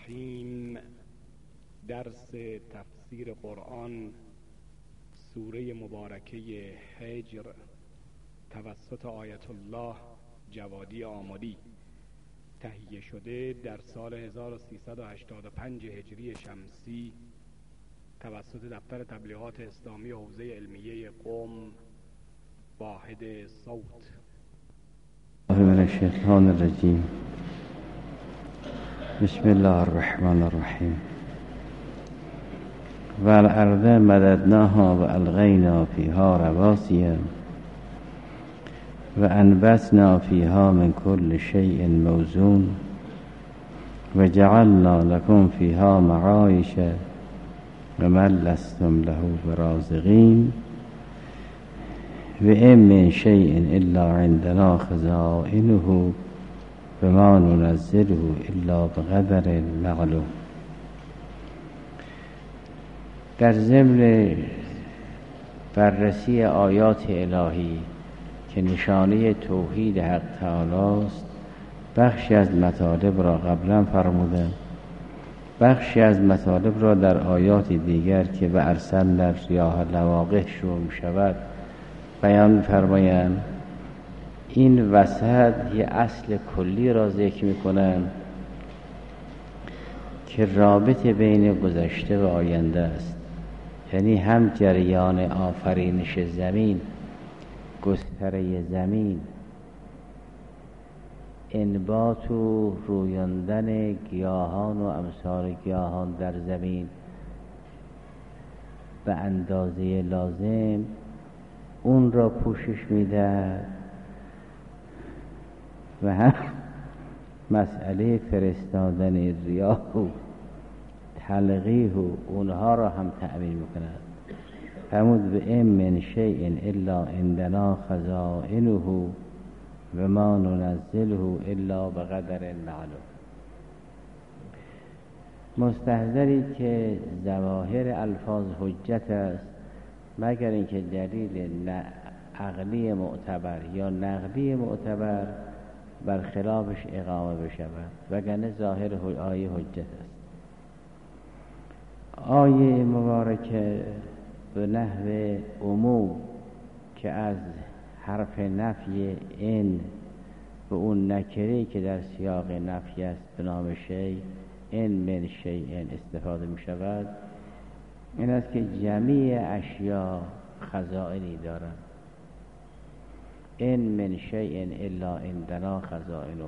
الرحیم. درس تفسیر قرآن سوره مبارکه هجر توسط آیت الله جوادی آملی، تهیه شده در سال 1385 هجری شمسی توسط دفتر تبلیغات اسلامی حوزه علمیه قم، واحد صوت. من الشیطان الرجیم. بسم الله الرحمن الرحیم. والارض مددناها والقینا فیها رواسی وانبتنا فیها من کل شیء موزون وجعلنا لكم فیها معایش ومن لستم له برازقین وإن من شيء إلا عندنا خزائنه وما ننزله إلا بقدر معلوم. در ضمن بررسی آیات الهی که نشانه توحید حق تعالی است، بخشی از مطالب را قبلا فرمودم، بخشی از مطالب را در آیات دیگر که به ارسلنا الریاح لواقح شروع می شود بیان فرمایند. این وسط یه اصل کلی را ذکر میکنن که رابطه بین گذشته و آینده است، یعنی هم جریان آفرینش زمین، گستره زمین، انبات و رویاندن گیاهان و امثال گیاهان در زمین به اندازه لازم اون را پوشش میده و هم مسئله فرستادن ریاح و تلقیح و اونها را هم تأمین میکند. فرمود و ان من شیء الا عندنا خزائنه و ما ننزله الا بقدر معلوم. مستحضرید که ظواهر الفاظ حجت است مگر اینکه دلیل عقلی معتبر یا نقلی معتبر بر خلافش اقامه بشود، وگرنه ظاهر آیه حجت است. آیه مبارکه به نحو عموم که از حرف نفی ان به اون نکره که در سیاق نفی است به نام شیء، ان من شیء استفاده می شود، این است که جمیع اشیا خزائنی دارند. ان من شیء الا عندنا خزائنه،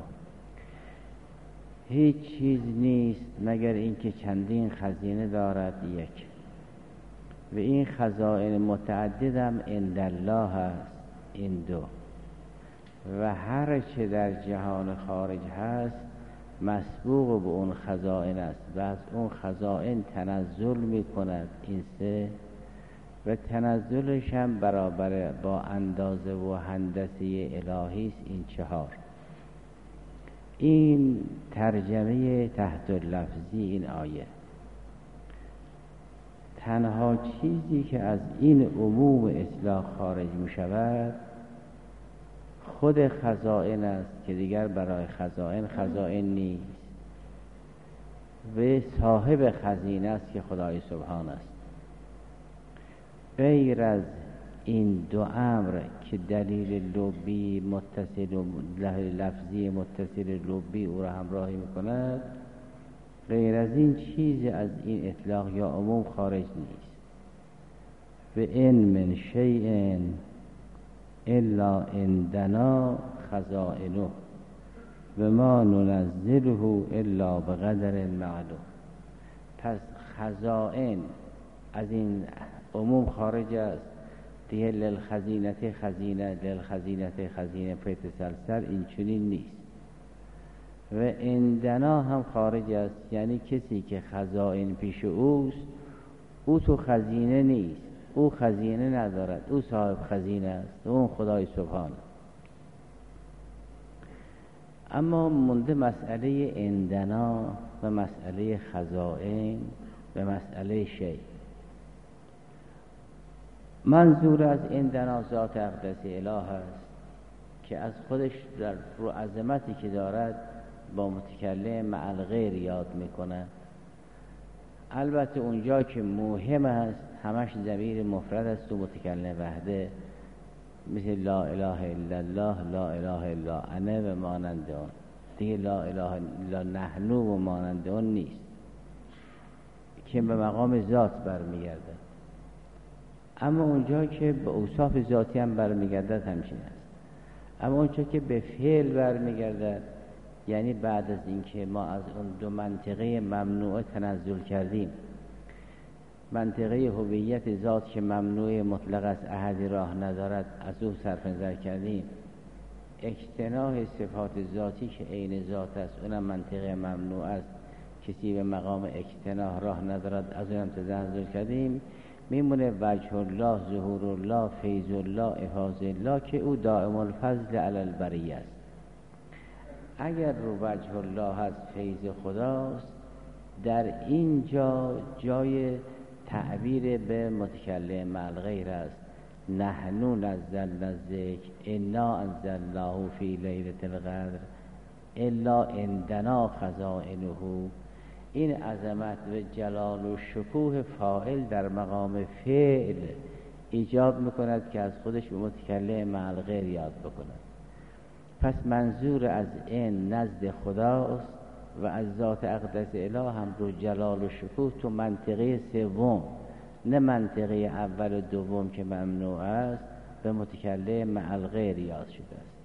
هیچ چیز نیست مگر اینکه چندین خزینه دارد یک، و این خزائن متعدد هم عند الله است، این دو، و هر چه در جهان خارج هست مسبوق به اون خزائن است و از اون خزائن تنزل می کند، این سه، و تنزلش هم برابر با اندازه و هندسه الهی است، این چهار. این ترجمه تحت لفظی این آیه. تنها چیزی که از این عموم اطلاق خارج می شود خود خزائن است که دیگر برای خزائن نیست، و صاحب خزینه است که خدای سبحان است. غیر از این دو امر که دلیل لبی متصل و لفظی متصل لبی او را همراهی میکند، غیر از این چیز از این اطلاق یا عموم خارج نیست. و ان من شیء الا عندنا خزائنه و ما ننزله الا بقدر معلوم. پس خزائن از این عموم خارج است دیگه. للخزینت خزینه، للخزینت خزینه پیتسلسل، این چنین نیست. و عندنا هم خارج است، یعنی کسی که خزائن پیش اوست او تو خزینه نیست، او خزینه ندارد، او صاحب خزینه است، اون خدای سبحانه. اما مونده مسئله عندنا و مسئله خزائن و مسئله شیء. منظور از عندنا ذات اقدس اله است که از خودش در رو عظمتی که دارد با متکلم مع الغیر یاد میکنن. البته اونجا که مهم است همش ضمیر مفرد است و متکلم وحده، مثل لا اله الا الله، لا اله الا انا و مانند آن. دیگه لا اله الا نحن و مانند آن نیست که به مقام ذات برمیگردد. اما اونجا که به اوصاف ذاتی هم برمیگردد همچین است. اما اونجا که به فعل برمیگردد، یعنی بعد از اینکه ما از اون دو منطقه ممنوعه تنزل کردیم، منطقه هویت ذات که ممنوع مطلق است، احدی راه ندارد، از او صرف نظر کردیم، اجتناح صفات ذاتی که عین ذات است اونم منطقه ممنوع است، کسی به مقام اجتناح راه ندارد، از اونم تنزل کردیم. میمونه وجه الله، ظهور الله، فیض الله، افاض الله که او دائم الفضل علی البریه است. اگر رو وجه الله هست، فیض خداست، در اینجا جای تعبیر به متکلم مع الغیر است. نحن نزلنا الذکر انا انزلناه فی لیلة القدر الا عندنا خزائنه. این عظمت و جلال و شکوه فاعل در مقام فعل ایجاب میکند که از خودش به متکلم مع الغیر یاد بکند. پس منظور از این نزد خداست و از ذات اقدس اله هم رو جلال و شکوه تو منطقه سوم، نه منطقه اول و دوم که ممنوع است، به متکلم مع الغیر یاد شده است.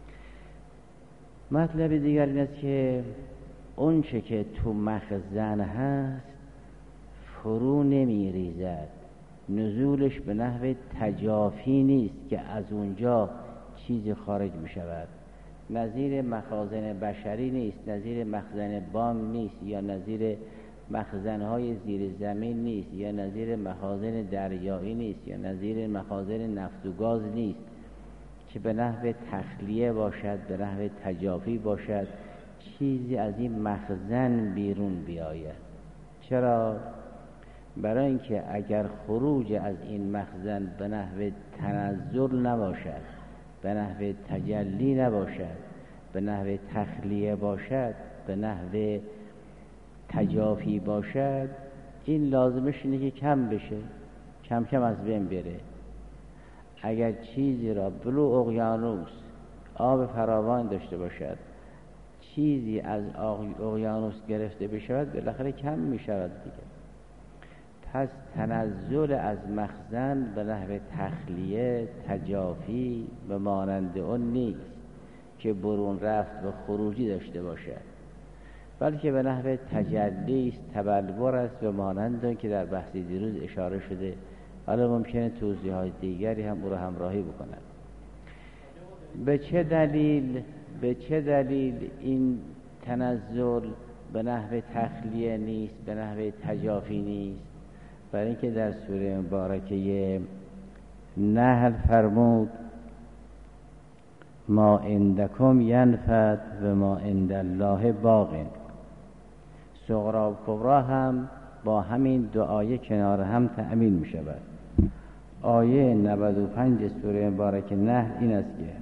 مطلب دیگر این است که اون چه که تو مخزن هست فرو نمی ریزد، نزولش به نحو تجافی نیست که از اونجا چیزی خارج می شود. نظیر مخازن بشری نیست، نظیر مخزن بانک نیست، یا نظیر مخزن‌های زیر زمین نیست، یا نظیر مخازن دریایی نیست، یا نظیر مخازن نفت و گاز نیست که به نحو تخلیه باشد، به نحو تجافی باشد، چیزی از این مخزن بیرون بیاید. چرا؟ برای اینکه اگر خروج از این مخزن به نحو تنزل نباشد، به نحو تجلی نباشد، به نحو تخلیه باشد، به نحو تجافی باشد، این لازمش اینه که کم بشه، کم کم از بین بره. اگر چیزی را بلو اقیانوس آب فراوان داشته باشد، چیزی از اقیانوس گرفته بشود، بالاخره کم می شود دیگه. پس تنزل از مخزن به نحو تخلیه، تجافی به مانند اون نیست که برون رفت و خروجی داشته باشد، بلکه به نحو تجلی است، تبلور است و مانند اون که در بحث دیروز اشاره شده. حالا ممکنه توضیحات دیگری هم او را همراهی بکنند. به چه دلیل این تنزل به نحو تخلیه نیست، به نحو تجافی نیست؟ برای اینکه در سوره مبارکه نحل فرمود ما عندکم ینفد و ما عند الله باق. صغرا و کبرا هم با همین دو آیه کنار هم تأمین می شود. آیه 95 سوره مبارکه نحل این است که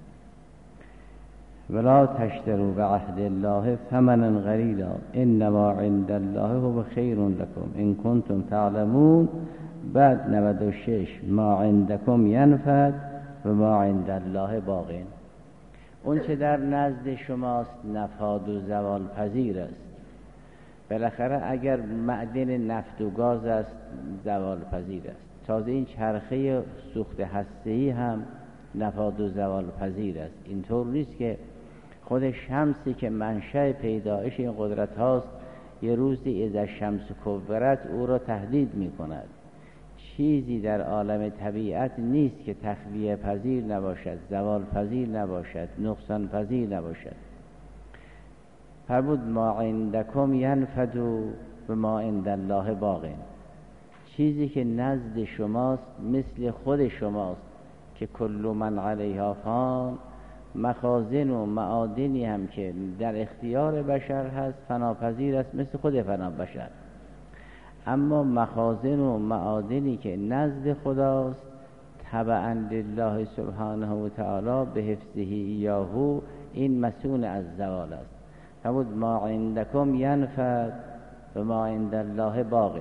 ولا تشتروا بعهد الله ثمنا قلیلا انما عند الله هو خیر لكم ان کنتم تعلمون. بعد 96 ما عندکم ینفد و ما عند الله باق. اون چه در نزد شماست نفاد و زوال پذیر است. بالاخره اگر معدن نفت و گاز است زوال پذیر است. تازه این چرخه سوخت هسته‌ای هم نفاد و زوال پذیر است. اینطور نیست که خود شمسی که منشأ پیدایش این قدرت هاست یه روزی اذا شمس کبرت او را تهدید می کند. چیزی در عالم طبیعت نیست که تخلیه پذیر نباشد، زوال پذیر نباشد، نقصان پذیر نباشد. فرمود ما عندکم ینفد و ما عند الله باق. چیزی که نزد شماست مثل خود شماست که کل من علیها فان. مخازن و معادنی هم که در اختیار بشر هست فناپذیر است مثل خود فنا بشر. اما مخازن و معادنی که نزد خداست تبعا لله سبحانه و تعالی به حفظه ایاهو، این مسئول از زوال است. فرمود ما عندکم ینفد و ما عند الله باق.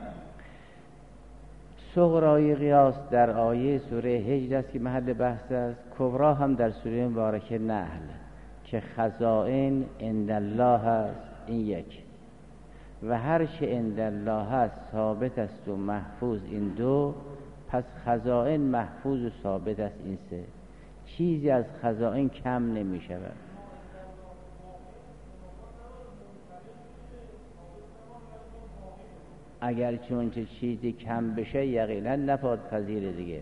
صغرای قیاس در آیه سوره هجر است که محل بحث است، کبرا هم در سوره مبارکه نحل که خزائن عند الله است. این یک. و هر چه عند الله هست ثابت است و محفوظ، این دو. پس خزائن محفوظ و ثابت است، این سه. چیزی از خزائن کم نمی شود. اگر چون چه چیزی کم بشه یقینا نفاد پذیر دیگه.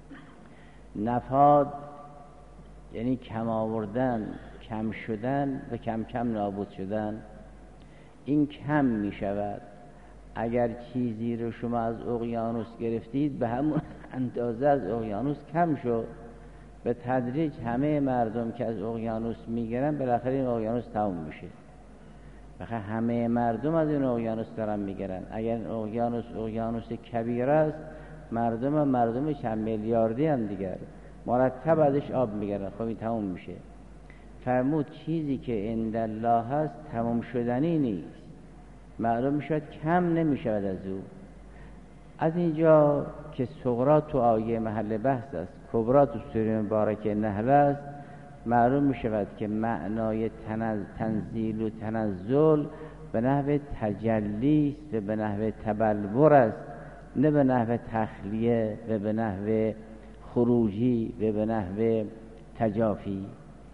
نفاد یعنی کم آوردن، کم شدن و کم کم نابود شدن. این کم می شود. اگر چیزی رو شما از اقیانوس گرفتید به همون اندازه از اقیانوس کم شد. به تدریج همه مردم که از اقیانوس میگیرن بالاخره این اقیانوس تموم میشه. بخاطر همه مردم از این اقیانوس دارن میگیرن. اگر این اقیانوس کبیر است، مردم چند میلیاردی هم دیگر مرتب ازش آب میگیرن. خب این تموم میشه. فرمود چیزی که عند الله هست تمام شدنی نیست، معلوم میشد کم نمیشود از او. از اینجا که صغرا تو آیه محل بحث است، کبرا تو سوره مبارکه نحل است، معلوم میشود که معنای تنزیل و تنزل به نحو تجلی است و به نحو تبلور است، نه به نحو تخلیه و به نحو خروجی و به نحو تجافی.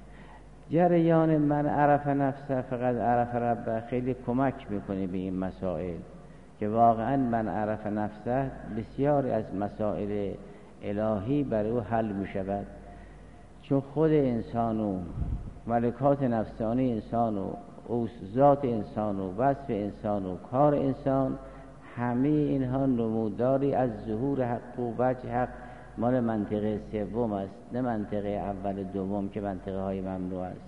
جریان من عرف نفسه فقط عرف ربه خیلی کمک میکنه به این مسائل که واقعا من عرف نفسه بسیاری از مسائل الهی برای او حل میشود. چون خود انسان و ملکات نفسانی انسان و ذات انسان و وصف انسان و کار انسان، همه اینها نموداری از ظهور حق و وجه حق مال منطقه سوم است، نه منطقه اول دوم که منطقه های ممنوع است.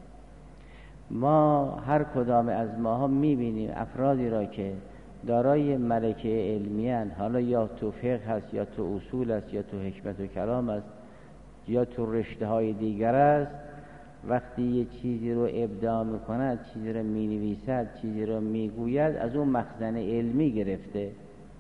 ما هر کدام از ماها میبینیم افرادی را که دارای ملکه علمیان، حالا یا تو فقه هست یا تو اصول است یا تو حکمت و کلام است یا تو رشته های دیگر است، وقتی یه چیزی رو ابداع میکند، چیزی رو مینویسد، چیزی رو میگوید، از اون مخزن علمی گرفته.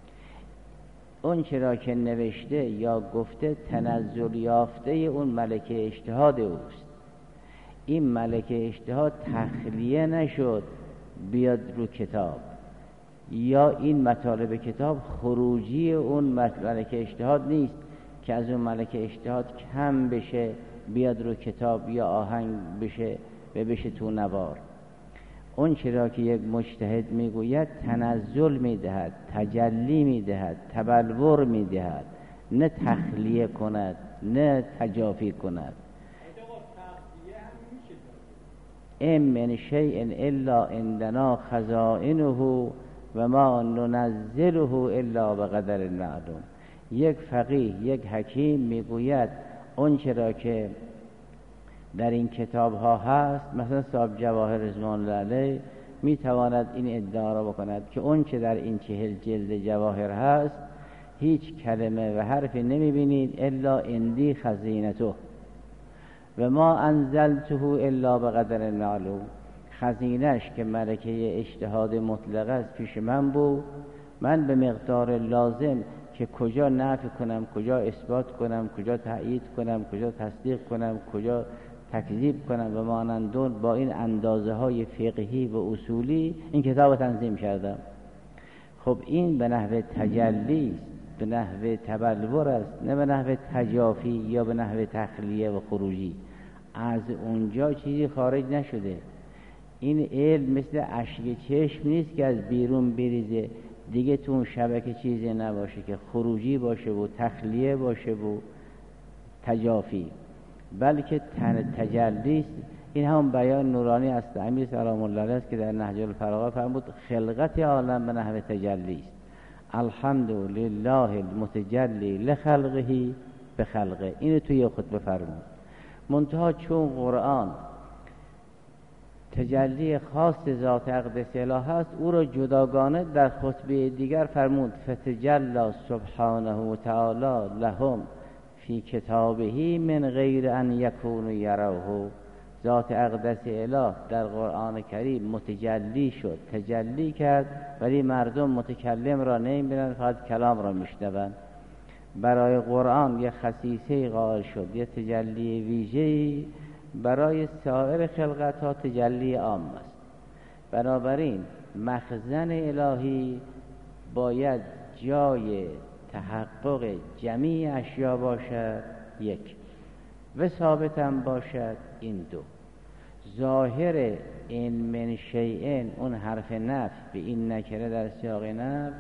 اون چرا که نوشته یا گفته تنزل یافته اون ملکه اجتهاد اوست. این ملکه اجتهاد تخلیه نشد بیاد رو کتاب، یا این مطالب کتاب خروجی اون ملکه اجتهاد نیست که از اون ملکه اجتهاد کم بشه بیاد رو کتاب یا آهنگ بشه و بشه تو نوار. اون چرا که یک مجتهد میگوید تنزل میدهد، تجلی میدهد، تبلور میدهد، نه تخلیه کند نه تجافی کند. ام من شیء الا عندنا خزائنه و ما ننزله الا بقدر معلوم. یک فقیه، یک حکیم میگوید اون چرا که در این کتاب ها هست، مثلا صاحب جواهر رضوان الله علیه میتواند این ادعا را بکند که اون چه در این 40 جلد جواهر هست هیچ کلمه و حرفی نمیبینید الا اندی خزینته و ما انزلته الا بقدر معلوم. خزینش که ملکه اجتهاد مطلق است پیش من بود، من به مقدار لازم که کجا نفی کنم، کجا اثبات کنم، کجا تأیید کنم، کجا تصدیق کنم، کجا تکذیب کنم و مانندون، با این اندازه های فقهی و اصولی این کتاب تنظیم کردم. خب این به نحو تجلی است، به نحو تبلور است، نه به نحو تجافی یا به نحو تخلیه و خروجی. از اونجا چیزی خارج نشده. این علم مثل اشک چشم نیست که از بیرون بریزه دیگه تو اون شبکه چیزی نباشه که خروجی باشه و تخلیه باشه و تجافی، بلکه تجلی است. این هم بیان نورانی است امیر سلام الله علیه است که در نهج الفراغ فرمود خلقت عالم به نحو تجلی است. الحمد لله المتجلی لخلقه بخلقه. اینو توی خطبه فرمود. منتها چون قرآن تجلی خاص ذات اقدس اله هست، او را جداگانه در خطبه دیگر فرمود فتجلی سبحانه و تعالی لهم فی کتابه من غیر ان یکونوا یروه ذات اقدس اله در قرآن کریم متجلی شد، تجلی کرد، ولی مردم متکلم را نمی‌بینند، فقط کلام را میشنوند. برای قرآن یه خصیصه قائل شد، یه تجلی ویژه‌ای، برای سایر خلقت ها تجلی عام است. بنابراین مخزن الهی باید جای تحقق جمیع اشیا باشد، یک، و ثابت هم باشد، این دو. ظاهر این من شیئن، اون حرف نفی به این نکره در سیاق نفی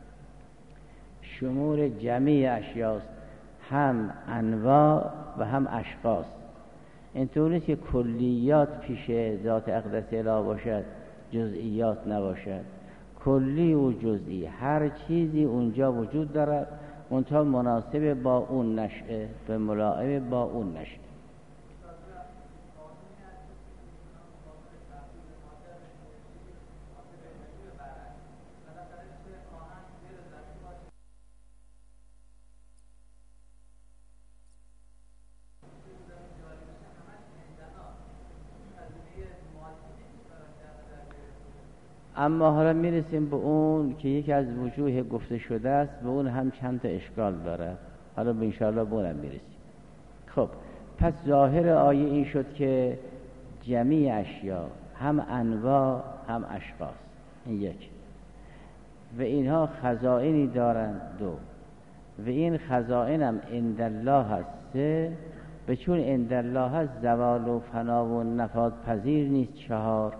شمول جمیع اشیاست، هم انواع و هم اشخاص. اینطور نیست که کلیات پیش ذات اقدس اله باشد، جزئیات نباشد. کلی و جزئی هر چیزی اونجا وجود دارد، منتها مناسب با اون نشأه، به ملائم با اون نشأه. اما حالا میرسیم به اون که یکی از وجوه گفته شده است، به اون هم چند تا اشکال داره. حالا انشاءالله به اونم میرسیم. خب پس ظاهر آیه این شد که جمیع اشیا هم انواع هم اشخاص، این یک، و اینها خزائنی دارند، دو، و این خزائن هم عند الله هست، سه، به چون عند الله هست زوال و فنا و نفاد پذیر نیست، چهار،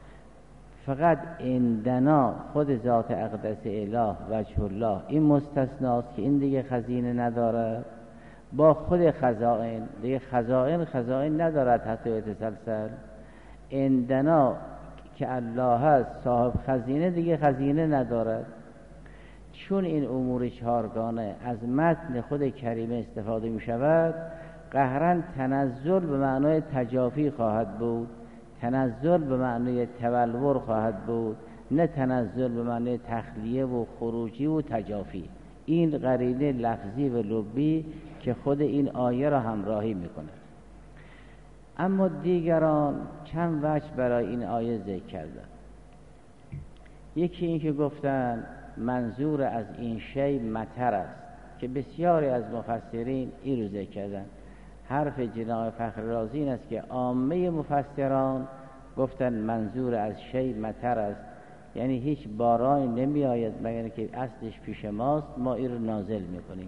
فقط عندنا خود ذات اقدس اله وجه الله این مستثناست که این دیگه خزینه نداره. با خود خزائن دیگه خزائن ندارد حتی یتسلسل. عندنا که الله هست صاحب خزینه دیگه خزینه ندارد. چون این امور چهارگانه از متن خود کریمه استفاده می شود، قهرن تنزل به معنای تجافی خواهد بود، تنزل به معنی تولور خواهد بود، نه تنزل به معنی تخلیه و خروجی و تجافی. این قرینه لفظی و لبی که خود این آیه را همراهی میکنه. اما دیگران چند وجه برای این آیه ذکر کردن. یکی این که گفتن منظور از این شی مطر است، که بسیاری از مفسرین این رو ذکر کردن. حرف جناب فخر رازی این است که عامه مفسران گفتن منظور از شی مطر است، یعنی هیچ بارانی نمی آید مگر که اصلش پیش ماست، ما این رو نازل میکنیم.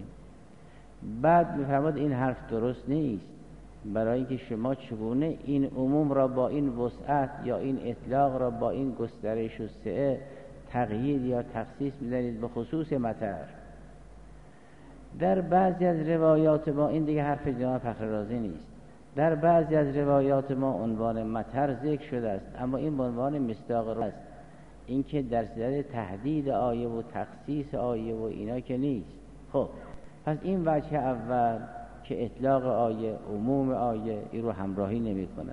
بعد میفرماد این حرف درست نیست، برای اینکه شما چگونه این عموم را با این وسعت یا این اطلاق را با این گسترش و سعه تقیید یا تخصیص می‌دانید به خصوص مطر. در بعضی از روایات ما، این دیگه حرف جناب فخر رازی نیست، در بعضی از روایات ما عنوان مطر ذکر شده است، اما این عنوان مصداق است، این که در صدد تهدید آیه و تخصیص آیه و اینا که نیست. خب پس این وجه اول که اطلاق آیه، عموم آیه، این رو همراهی نمی کند.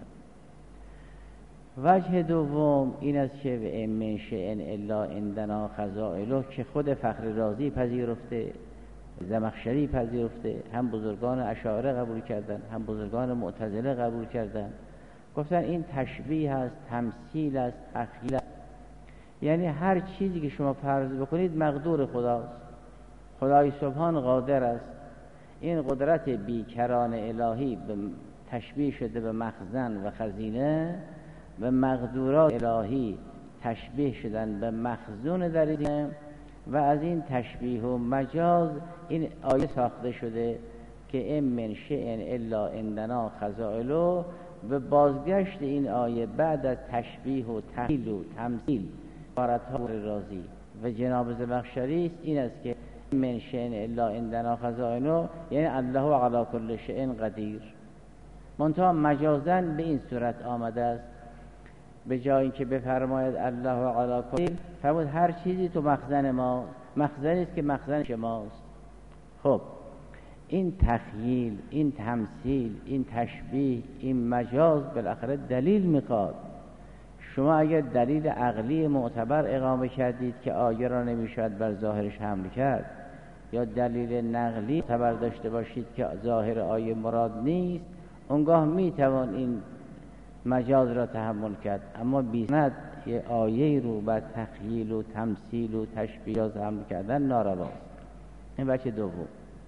وجه دوم این است که به من شیء الا عندنا خزائنه، که خود فخر رازی پذیرفته، زمخشری پذیرفته، هم بزرگان اشاعره قبول کردن، هم بزرگان معتزله قبول کردن. گفتن این تشبیه است، تمثیل است، تخیل است، یعنی هر چیزی که شما فرض بکنید مقدور خداست. خدای سبحان قادر است. این قدرت بیکران الهی به تشبیه شده به مخزن و خزینه، و مقدورات الهی تشبیه شدن به مخزون در این، و از این تشبیه و مجاز این آیه ساخته شده که ام من شیء الا عندنا خزائنه. و بازگشت این آیه بعد از تشبیه و تحلیل و تمثیل عبارت‌ها رازی و جناب زمخشری است، این است که من شیء الا عندنا خزائنه یعنی الله علی کل شیء قدیر. منتها مجازن به این صورت آمده است، به جای اینکه بفرماید الله علی کل، فرمود هر چیزی تو مخزن ما، مخزنی است که مخزن شماست. خب این تخییل، این تمثیل، این تشبیه، این مجاز بالاخره دلیل میخواد. شما اگر دلیل عقلی معتبر اقامه کردید که آیه را نمیشود بر ظاهرش حمل کرد، یا دلیل نقلی معتبر داشته باشید که ظاهر آیه مراد نیست، اونگاه میتوان این مجاز را تحمل کرد، اما بیسند یه آیه رو بر تخیل و تمثیل و تشبیه تحمل کردن نارواست. این وجه دوم.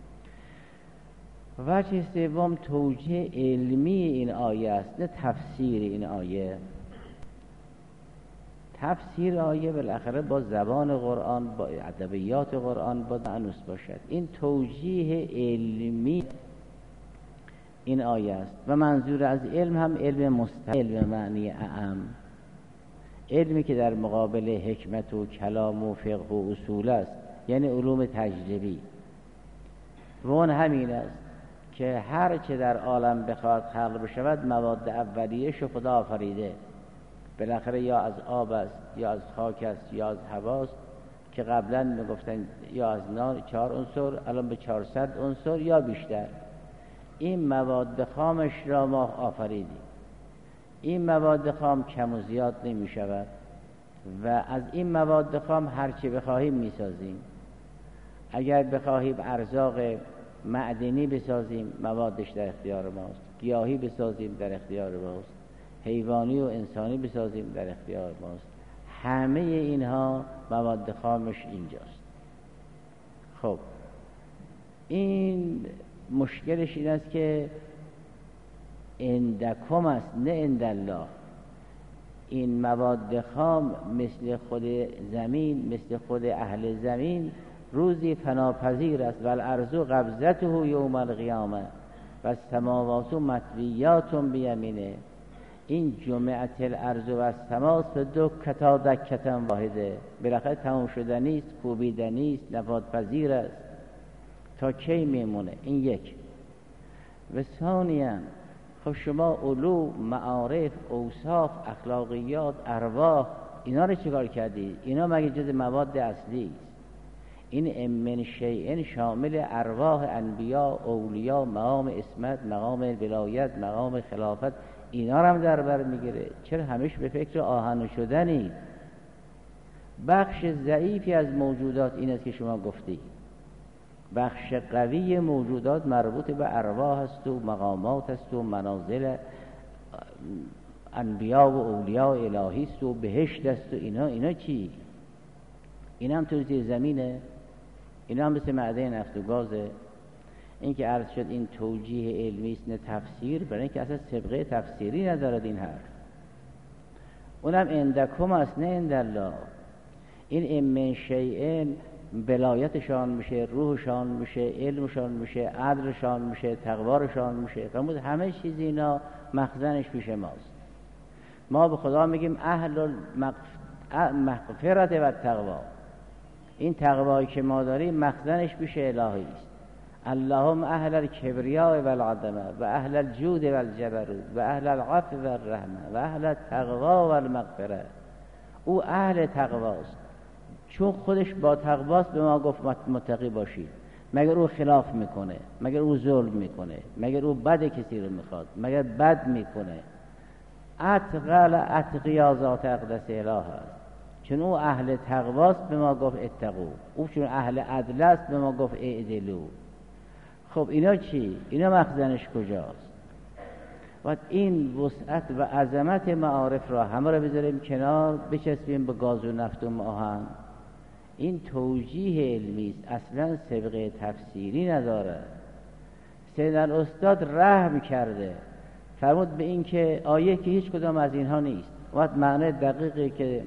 وجه سوم توجیه علمی این آیه است، نه تفسیر این آیه. تفسیر آیه بالاخره با زبان قرآن، با ادبیات قرآن با مانوس باشد. این توجیه علمی این آیه است و منظور از علم هم علم مستقل، علم معنی اعم، علمی که در مقابل حکمت و کلام و فقه و اصول است، یعنی علوم تجربی. و اون همین است که هر چه در عالم بخواد خلق بشود مواد اولیه شو خدا آفریده، بالاخره یا از آب است یا از خاک است یا از هواست، که قبلا میگفتن یا از نار 4 عنصر، الان به 400 عنصر یا بیشتر. این مواد خامش را ما آفریدیم. این مواد خام کم و زیاد نمی شود و از این مواد خام هر چی بخواهیم می سازیم. اگر بخواهیم ارزاق معدنی بسازیم موادش در اختیار ماست، گیاهی بسازیم در اختیار ماست، حیوانی و انسانی بسازیم در اختیار ماست. همه اینها مواد خامش اینجاست. خب این مشکلش این است که عندکم است نه عندالله. این مواد خام مثل خود زمین، مثل خود اهل زمین روزی فناپذیر است. و الارض قبضته یوم القیامه و السماوات مطویات بیمینه. این جمعت الارض و السماء دکتا دکتا واحده، بالاخره تمام شدنی است، کوبیدنی است، نفاذپذیر است. تا کی میمونه؟ این یک. و ثانیاً خب شما علوم، معارف، اوصاف، اخلاقیات، ارواح، اینا رو چیکار کردید؟ اینا مگه جز مواد اصلی است؟ این من شیء شامل ارواح انبیا، اولیاء، مقام عصمت، مقام ولایت، مقام خلافت، اینا رو هم در بر میگیره. چرا همیشه به فکر آهن شدنی؟ بخش ضعیفی از موجودات این است که شما گفتید. بخش قوی موجودات مربوط به ارواح است و مقامات است و منازل انبیا و اولیاء الهی است و بهشت است و اینا چی؟ اینا هم تو زیر زمینه، اینا هم مثل معدن نفت و گازه. این که عرض شد این توجیه علمی است نه تفسیر، برای اینکه اصلا سابقه تفسیری ندارد این حرف. اونم عندکم است نه عندالله. این من شیء بلایتشان میشه، روحشان میشه، علمشان میشه، عدلشان میشه، تقوارشان میشه. فرمود همه چیز اینا مخزنش پیش ماست. ما به خدا میگیم اهل المغفرت و تقوا. این تقوایی که ما داریم مخزنش پیش الهی است. اللهم اهل الکبریاء و العظمه و اهل الجود و الجبروت و اهل العفو و الرحمه و اهل التقوا و المغفره. او اهل تقواست، چون خودش با تقواست به ما گفت متقی باشید. مگر او خلاف میکنه؟ مگر او ظلم میکنه؟ مگر او بد کسی رو میخواد؟ مگر بد میکنه؟ اتقل اتقیا ذات اقدس اله است. چون او اهل تقواست به ما گفت اتقو. او چون اهل عدل است به ما گفت اعدلو. خب اینا چی؟ اینا مخزنش کجاست؟ و این وسعت و عظمت معارف را همه را بذاریم کنار، بچسبیم به گاز و نفت و آهن. این توجیه علمی است، اصلا سابقه تفسیری نداره. سید الاستاد رحم کرده، فرمود به این که آیه که هیچ کدام از اینها نیست. وقت معنی دقیقی که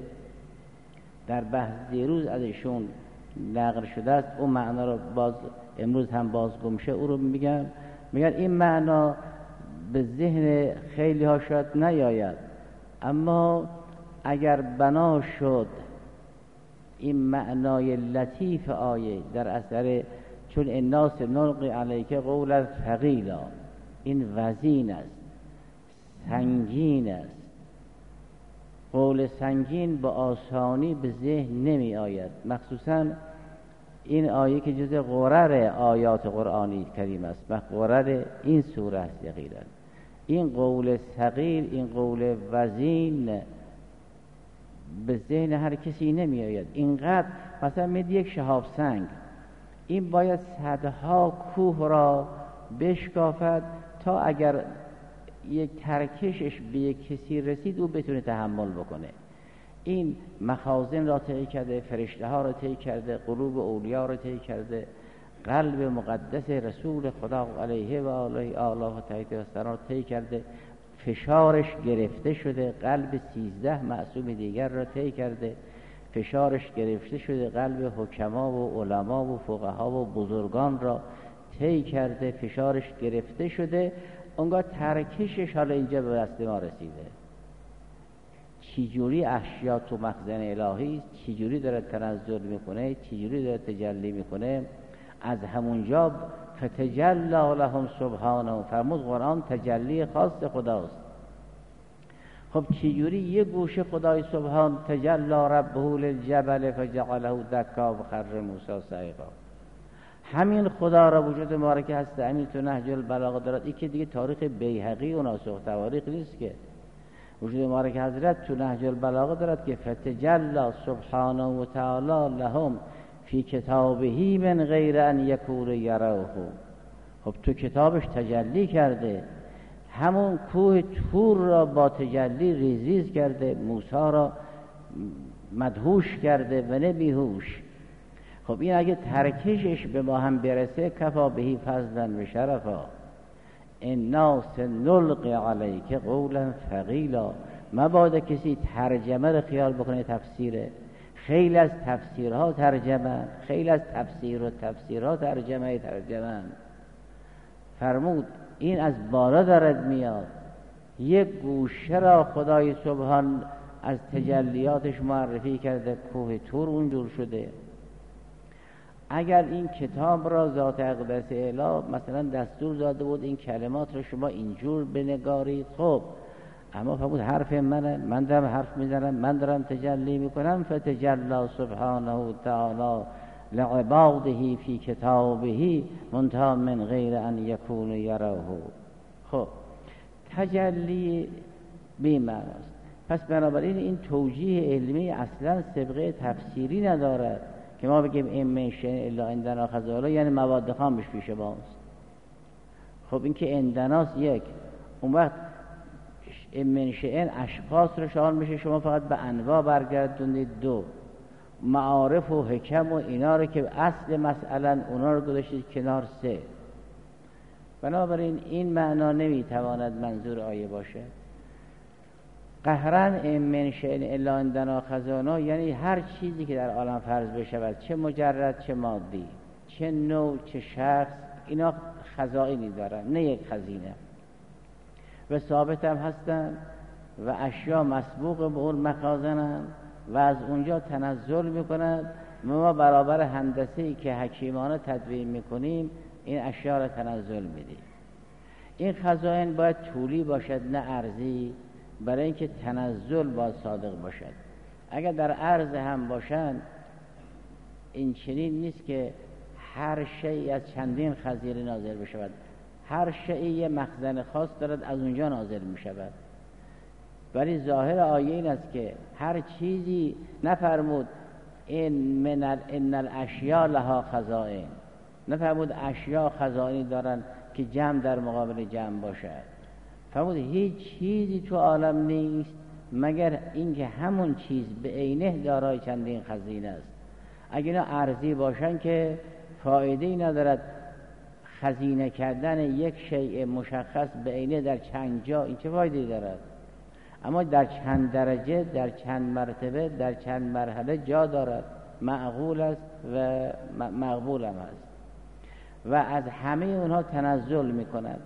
در بحث دیروز از ایشون نقل شده است، اون معنا رو باز امروز هم بازگمشه او رو میگن این معنا به ذهن خیلی ها شاید نیاید، اما اگر بنا شد این معنای لطیف آیه در اثر چون الناس نلقی علیک قولا ثقیلا، این وزین است، سنگین است. قول سنگین با آسانی به ذهن نمی آید، مخصوصا این آیه که جز غرر آیات قرآنی کریم است و غرر این سوره است. یقینا این قول ثقیل، این قول وزین به ذهن هر کسی نمی آید. اینقدر مثلا مید یک شهاب سنگ، این باید صدها کوه را بشکافد تا اگر یک ترکشش به یک کسی رسید او بتونه تحمل بکنه. این مخازن را طی کرده، فرشته ها را طی کرده، قلوب اولیا را طی کرده، قلب مقدس رسول خدا علیه و آله و طاهرین را طی کرده، فشارش گرفته شده، قلب 13 معصوم دیگر را طی کرده، فشارش گرفته شده، قلب حکما و علما و فقها و بزرگان را طی کرده، فشارش گرفته شده. اونگاه ترکشش حالا اینجا به دست ما رسیده. چجوری اشیا تو مخزن الهی است، چجوری داره تنزل میکنه، چجوری داره تجلی میکنه. از همونجا فتجلی لهم سبحانه، فرمود قرآن تجلی خاص خداست. خب چجوری یه گوشه خدای سبحان تجلی ربه للجبل فجعله دکا و خر موسی صعقا، همین خدا را وجود مبارک هست همین تو نهج البلاغه دارد. این که دیگه تاریخ بیهقی و ناسخ تواریخ نیست که، وجود مبارک حضرت تو نهج البلاغه دارد که فتجلی سبحانه و تعالی لهم فی کتابه من غیر ان یکون یروه. خب تو کتابش تجلی کرده، همون کوه طور را با تجلی ریزیز کرده، موسی را مدهوش کرده و نه بیهوش. خب این اگه ترکشش به ما هم برسه کفا بهی فضلا و شرفا، انا سنلقی علیک قولا ثقیلا. مبادا کسی ترجمه رو خیال بکنه تفسیره، خیلی از تفسیرها ترجمه، خیلی از تفسیرها ترجمه. فرمود این از بالا دارد میاد، یک گوشه را خدای سبحان از تجلیاتش معرفی کرده، کوه طور اونجور شده. اگر این کتاب را ذات اقدس اله مثلا دستور داده بود این کلمات را شما اینجور بنگارید، خب اما فرمود حرف من دارم حرف میزنم، من دارم تجلی میکنم. فتجلی سبحانه و تعالی لعباده فی کتابه منتهى من غیر ان یکون یروه. خب تجلی بی معناست. پس بنابراین این توجیه علمی اصلا سابقه تفسیری ندارد که ما بگیم این من شیء الا عندنا خزائنه یعنی مواد خامش پیش ماست. خب این که عندناست یک، اون وقت من شیء اشخاص رو شامل میشه، شما فقط به انواع برگردونید. دو، معارف و حکم و اینا رو که اصل مسئله اونا رو گذاشتید کنار. سه، بنابراین این معنا نمیتواند منظور آیه باشه. قهرن این من شیء الا عندنا خزائنه یعنی هر چیزی که در عالم فرض بشود، چه مجرد چه مادی، چه نوع چه شخص، اینا خزائنی دارن نه یک خزینه و ثابت هم هستن و اشیا مسبوق به اون مخازنن و از اونجا تنزل میکنند. ما برابر هندسه‌ای که حکیمانه تدوین میکنیم این اشیا را تنزل میدیم. این خزائن باید طولی باشد نه عرضی، برای اینکه تنزل باید صادق باشد. اگر در عرض هم باشند این چنین نیست که هر شیء از چندین خزینه نازل بشود، هر شیء یه مخزن خاص دارد از اونجا نازل میشود. ولی ظاهر آیه این است که هر چیزی نفرمود ان الاشیاء لها خزائن، نفرمود اشیاء خزائنی دارن که جمع در مقابل جمع باشد. فرمود هیچ چیزی تو عالم نیست مگر اینکه همون چیز به عینه دارای چندین خزینه است. اگر اینا عرضی باشن که فایده‌ای ندارد خزینه کردن یک شیء مشخص به عینه در چند جا، این چه فایده‌ای دارد؟ اما در چند درجه، در چند مرتبه، در چند مرحله جا دارد، معقول است و مقبول هم است و از همه اونها تنزل می‌کند.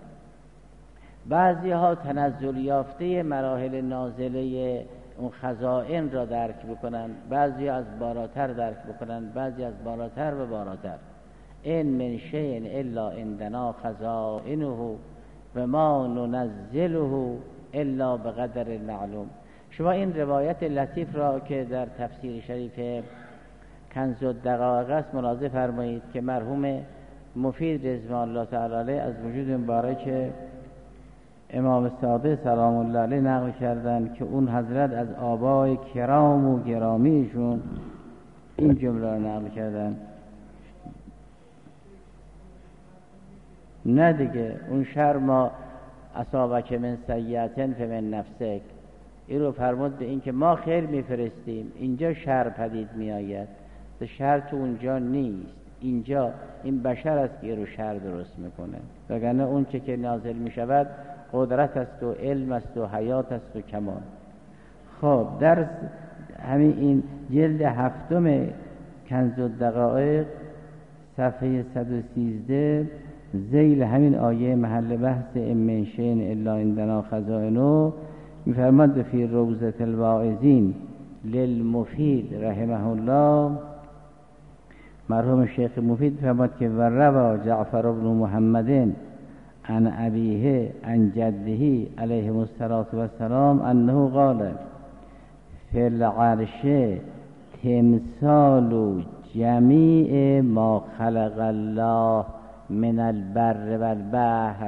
بعضی ها تنزل یافته مراحل نازله اون خزائن را درک بکنند، بعضی از بالاتر درک بکنند، بعضی از بالاتر و بالاتر. این من شیء الا عندنا خزائنه و ما ننزله الا بقدر معلوم. شما این روایت لطیف را که در تفسیر شریف کنز الدقایق است ملاحظه فرمایید که مرحوم مفید رضوان الله تعالی علیه از وجود مبارک امام صادق سلام الله علیه نقل کردند که اون حضرت از آبای کرام و گرامیشون این جمله را نقل کردند. نه دیگه اون شهر ما اصابک من سیئة فمن نفسک. این رو فرمود به این که ما خیر میفرستیم، اینجا شر پدید میآید، شر تو اونجا نیست، اینجا این بشر است که این رو شر درست میکنه، وگرنه اون چه که نازل میشود قدرت است و علم است و حیات است و کمال. خب در همین این جلد 7 کنز الدقایق صفحه 113 ذیل همین آیه محل بحث ام من شیء الا عندنا خزائنه میفرماد فی روضة الواعظین للمفید رحمه الله، مرحوم شیخ مفید فرماد که و روا جعفر بن محمد عن ابیه عن جده علیه السلام انه قال فی العرش تمثال جمیع ما خلق الله من البر و البحر.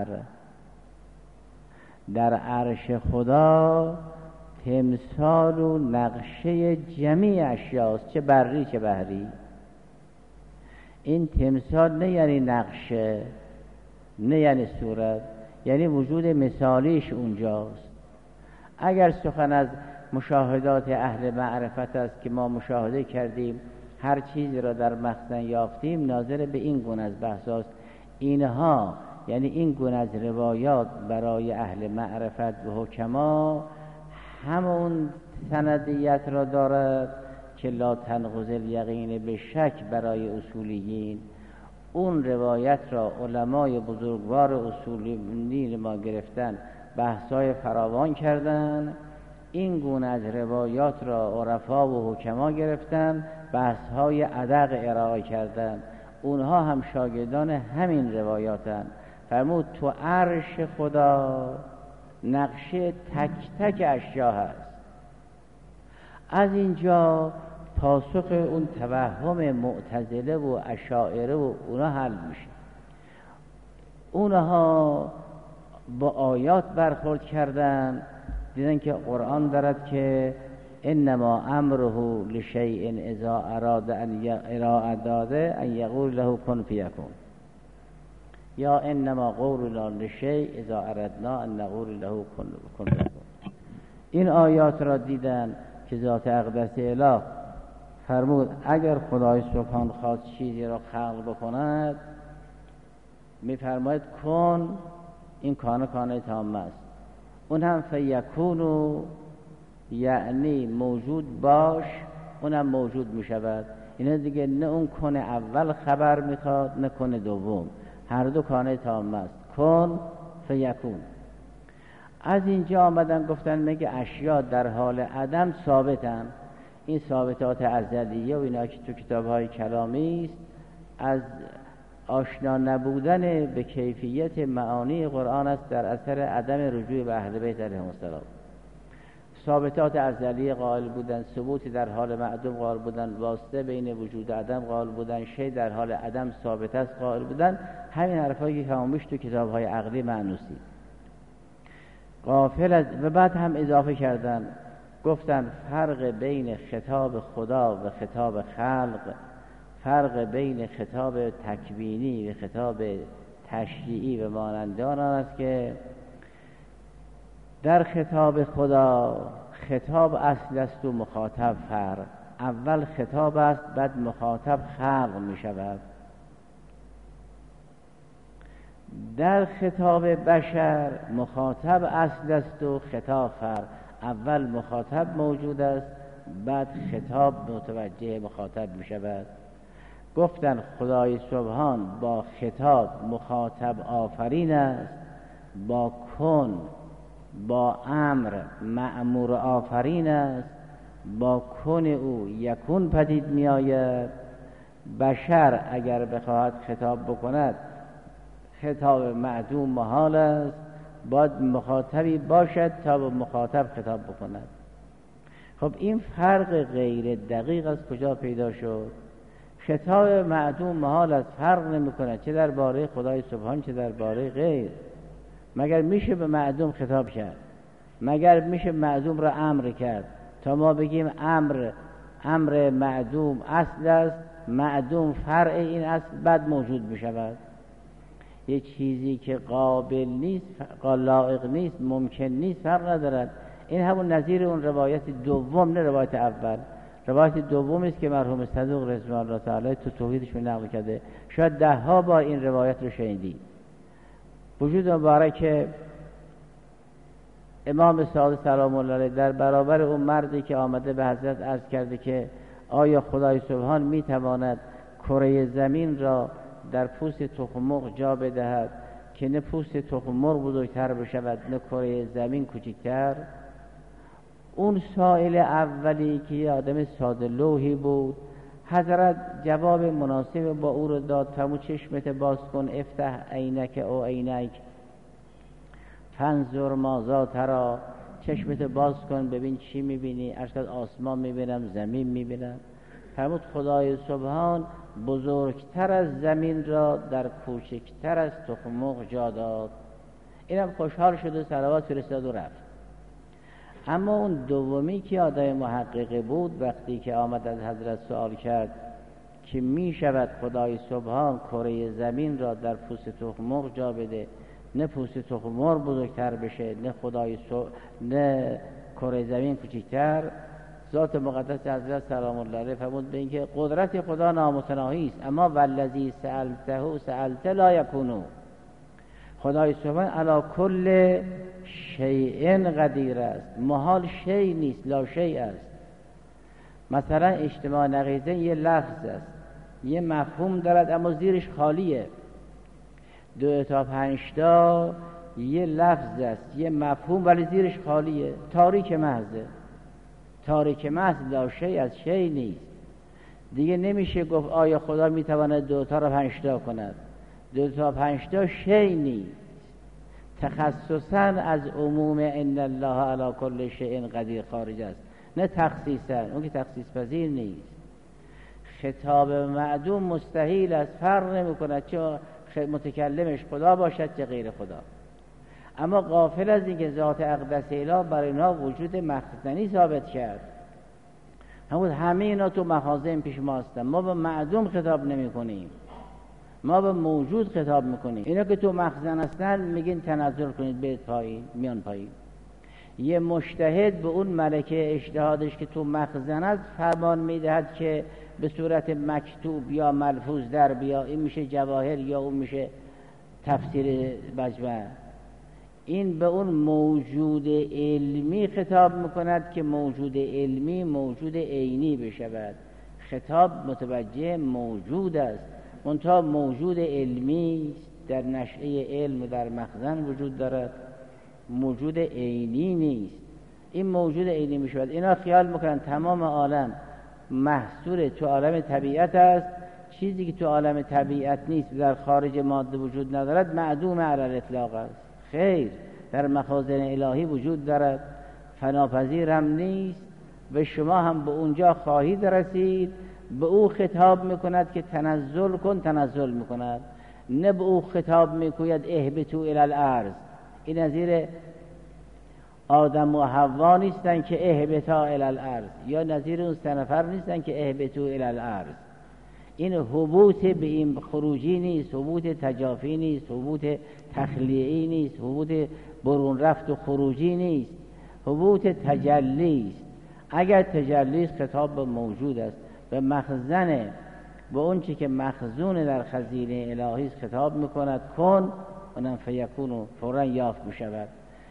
در عرش خدا تمثال و نقشه جمیع اشیاست، چه بری چه بحری. این تمثال نه یعنی نقشه، نه یعنی صورت، یعنی وجود مثالیش اونجاست. اگر سخن از مشاهدات اهل معرفت است که ما مشاهده کردیم، هر چیزی را در مخزن یافتیم، ناظر به این گونه از بحث است. اینها یعنی این گونه از روایات برای اهل معرفت و حکما همون سندیت را دارد که لا تنقض الیقین به شک برای اصولیین. اون روایت را علمای بزرگوار اصولیین ما گرفتن، بحثای فراوان کردن، این گونه از روایات را عرفا و حکما گرفتن، بحثهای ادق ارائه کردن. اونها هم شاگردان همین روایاتن. فرمود تو عرش خدا نقشه تک تک اشیا هست. از اینجا پاسخ اون توهم معتزله و اشاعره و اونها حل میشه. اونها با آیات برخورد کردن، دیدن که قرآن دارد که انما امره لشیء اذا اراد ان یقول له کن فیکون، یا انما قولنا لشیء اذا اردنا ان نقول له کن فیکون. این آیات را دیدن که ذات اقدس اله فرمود اگر خدای سبحان خواست چیزی را خلق بکند، میفرماید کن، این کانه تامه است. اون هم فیکونو یعنی موجود باش، اونم موجود میشود. اینا دیگه نه اون کن اول خبر میخواد نه کن دوم، هر دو کانه تامه است، کن فیکون. از اینجا آمدن گفتن مگه اشیا در حال عدم ثابتن؟ این ثابتات ازلیه و اینا که تو کتاب‌های کلامی است، از آشنا نبودن به کیفیت معانی قرآن است در اثر عدم رجوع به اهل بیت علیهم السلام. ثابتات ازلیه قائل بودن، ثبوتی در حال معدوم قائل بودن، واسطه بین وجود عدم قائل بودن، شی در حال عدم ثابت است قائل بودن. همین حرفایی که همومش تو کتاب‌های عقلی معنوسی غافل از. و بعد هم اضافه کردن، گفتن فرق بین خطاب خدا و خطاب خلق، فرق بین خطاب تکوینی و خطاب تشریعی و مانند آن است که در خطاب خدا خطاب اصل است و مخاطب فرع. اول خطاب است بعد مخاطب خلق می شود. در خطاب بشر مخاطب اصل است و خطاب فرع. اول مخاطب موجود است بعد خطاب متوجه مخاطب می شود. گفتن خدای سبحان با خطاب مخاطب آفرین است، با کن با امر مأمور آفرین است، با کن او یکون پدید می آید. بشر اگر بخواهد خطاب بکند خطاب معدوم محال است، باید مخاطبی باشد تا به مخاطب خطاب بکند. خب این فرق غیر دقیق از کجا پیدا شد؟ خطاب معدوم محال است، فرق نمی کند چه درباره خدای سبحان چه درباره غیر. مگر میشه به معدوم خطاب کرد؟ مگر میشه معدوم را امر کرد تا ما بگیم امر معدوم اصل است، معدوم فرع این اصل بعد موجود بشود؟ یه چیزی که قابل نیست، لایق نیست، ممکن نیست، فرق ندارد. این همون نظیر اون روایت دوم، نه روایت اول. روایت دوم است که مرحوم صدوق رضوان الله تعالی تو توحیدشون نقل کرده. شاید 10 بار این روایت رو شنیدید. وجود مبارک امام صادق سلام الله علیه در برابر اون مردی که آمده به حضرت عرض کرده که آیا خدای سبحان میتواند کره زمین را در پوست تخم مرغ جا بدهد که نه پوست تخم مرغ بزرگتر بشود نه کره زمین کوچکتر؟ اون سائل اولی که آدم ساده لوحی بود، حضرت جواب مناسب با او رو داد. فرمود چشمت باز کن، افتح عینک او عینک فانظر ماذا تری، چشمت باز کن ببین چی میبینی؟ ارشد آسمان میبینم، زمین میبینم. فرمود خدای سبحان بزرگتر از زمین را در کوچکتر از تخم مرغ جا داد. اینم خوشحال شد و صلوات فرستاد و رفت. اما اون دومی که آدم محقق بود، وقتی که آمد از حضرت سوال کرد که می شود خدای سبحان کره زمین را در پوست تخم مرغ جا بده، نه پوست تخم مرغ بزرگتر بشه نه کره زمین کوچکتر، ذات مقدس حضرت سلام الله علیه فرمود به اینکه قدرت خدا نامتناهی است، اما والذی سألته سألت لا یکونو، خدای سبحان علی کل شیء قدیر است، محال شیء نیست، لا شیء است. مثلا اجتماع نقیضه یه لفظ است، یه مفهوم دارد اما زیرش خالیه. 2 تا 5 تا یه لفظ است، یه مفهوم ولی زیرش خالیه، تاریک محضه. تاریک محض لا شیء از شیء نیست. دیگه نمیشه گفت آیا خدا میتواند 2 تا رو 5 تا کند. 2 تا 5 تا شیء نیست. تخصصاً از عموم ان الله علی کل شیء قدیر خارج است، نه تخصیصاً، اون که تخصیص پذیر نیست. خطاب معدوم مستحیل است، فرق نمی‌کند چه متکلمش خدا باشد چه غیر خدا. اما غافل از اینکه ذات اقدس اله برای اینا وجود مخزنی ثابت کرد. همه اینا تو مخازن پیش ما هستن، ما به معدوم خطاب نمی کنیم، ما به موجود خطاب میکنیم. اینا که تو مخزن هستن میگین تنزل کنید بیت پایین، میان پایین. یه مجتهد به اون ملکه اجتهادش که تو مخزن است فرمان میدهد که به صورت مکتوب یا ملفوظ در بیا، این میشه جواهر یا اون میشه تفسیر مجمع. این به اون موجود علمی خطاب میکند که موجود علمی موجود عینی بشود. خطاب متوجه موجود است، منتها موجود علمی در نشأه علم در مخزن وجود دارد، موجود عینی نیست. این موجود عینی میشود. اینا خیال میکنن تمام عالم محصور تو عالم طبیعت است، چیزی که تو عالم طبیعت نیست در خارج ماده وجود ندارد معدوم علی الاطلاق است. خیر، در مخازن الهی وجود دارد، فناپذیر هم نیست و شما هم به اونجا خواهید رسید. به او خطاب میکند که تنزل کن، تنزل میکند، نه به او خطاب میکوید اهبطوا الی الارض. این نظیر آدم و حوا نیستن که اهبطا الی الارض، یا نظیر اون 3 نفر نیستن که اهبطوا الی الارض. این هبوط به این خروجی نیست، هبوط تجافی نیست، هبوط تخلیعی نیست، هبوط برون رفت و خروجی نیست، هبوط تجلی است. اگر تجلی است خطاب به موجود است، به مخزن، به اون چی که مخزون در خزینه الهی است خطاب میکند کن، اونم فیکون و فوراً یافت میشود.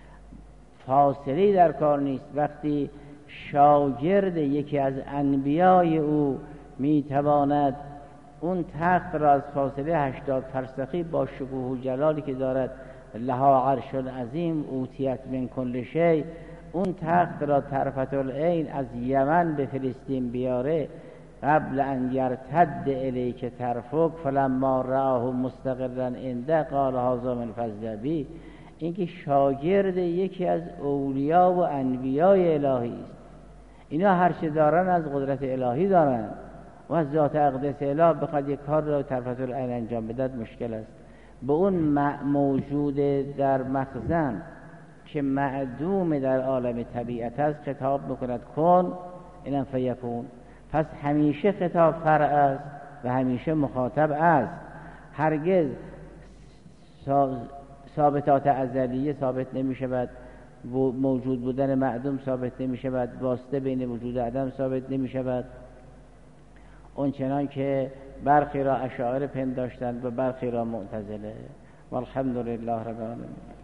فاصله در کار نیست. وقتی شاگرد یکی از انبیای او میتواند اون تخت را از فاصله 80 فرسخی با شکوه و جلالی که دارد، لها عرش عظیم اوتیت من کل شیء، اون تخت را طرفت العین از یمن به فلسطین بیاره، قبل ان یرتد الیک طرفک فلما رآه مستقرا عنده قال هذا من فضل ابی. اینکه شاگرد یکی از اولیا و انبیای الهی است. اینا هر چه دارن از قدرت الهی دارن و از ذات اقدس اله بخواد یک کار را طرفت العین انجام بدهد مشکل است. به اون موجود در مخزن که معدوم در عالم طبیعت است خطاب میکند کن، اینم فیکون. پس همیشه خطاب فرع است و همیشه مخاطب است. هرگز ثابتات ازلیه ثابت نمی شود، موجود بودن معدوم ثابت نمی شود، واسطه بین وجود عدم ثابت نمی شود، اون چنان که برخی را اشاعره پنداشتند و برخی را معتزله. والحمد لله رب العالمین.